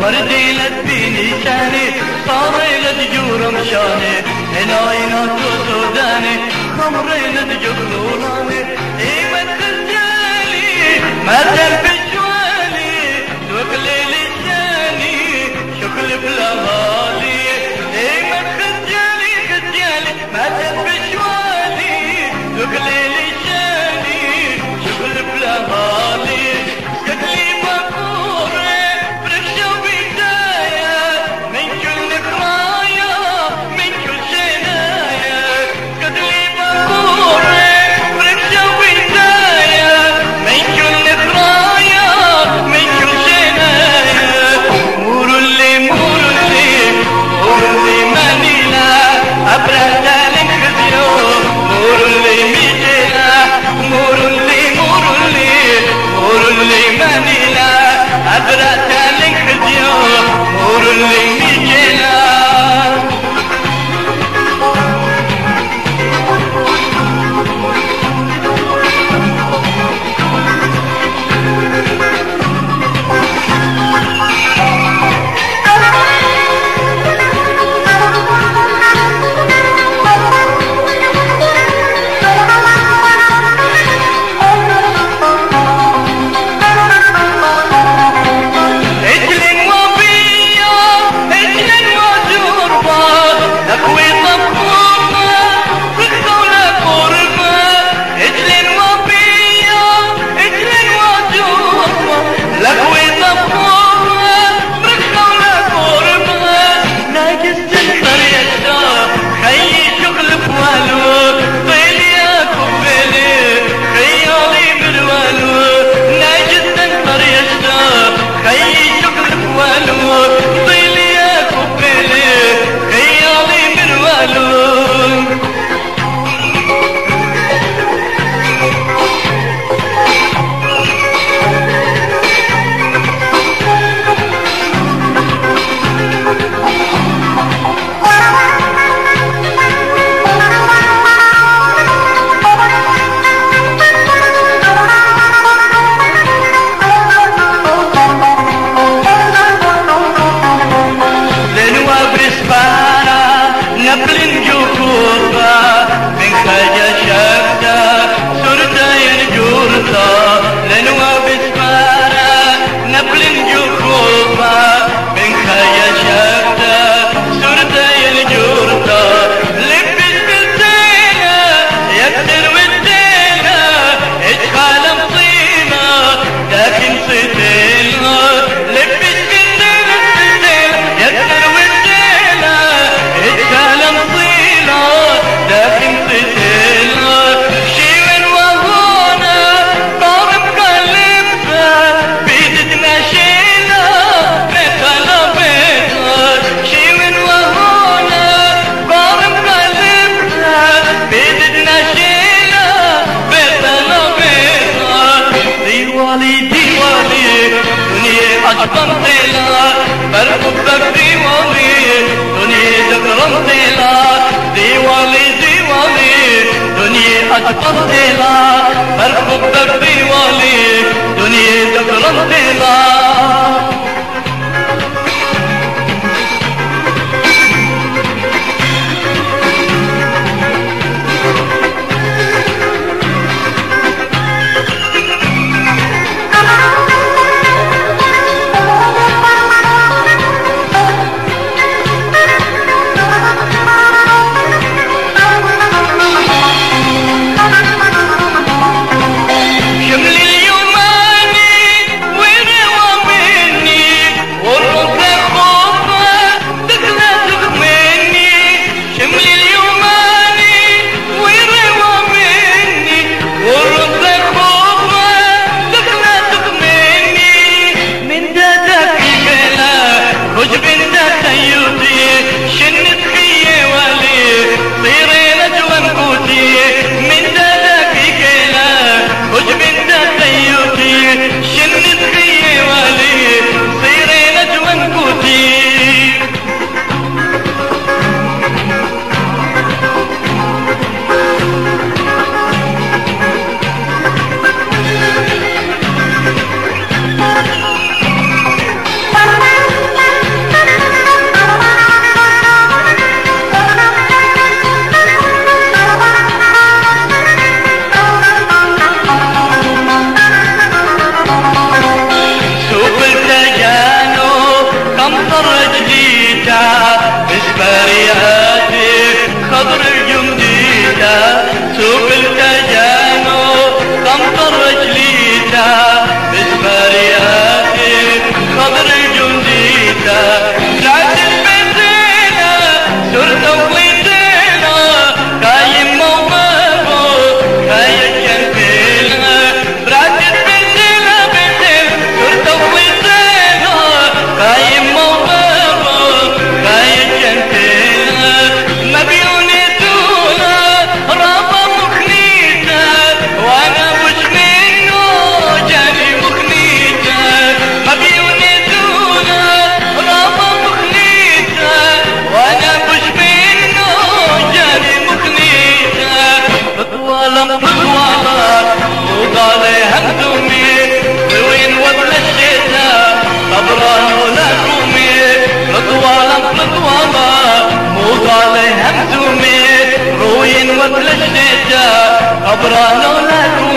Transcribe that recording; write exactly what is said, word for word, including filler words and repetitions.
وردي لتبيني شاني صاري لتجور مشاني هنا سوداني خمري لتجبروناني اي ما تخجالي ما تنفي شوالي توكلي لساني شكل بلا غالي اي ما تخجالي خجالي ما تنفي شوالي توكلي لساني شكل بلا غالي قتلي مقوري برشا بداية من كل خرايا من كل شنايا قتلي مقوري برشا بداية من كل خرايا من كل شنايا مور اللي مور اللي مور اللي مانيلا أبرد لك خزيو مور اللي ميجيلا مور اللي مور اللي مور اللي مانيلا أبرد لك خزيو مور اللي ميجيلا شمل اليوماني والم قطوما موضالي همزومي روين وكل الشتا أبرانو لكم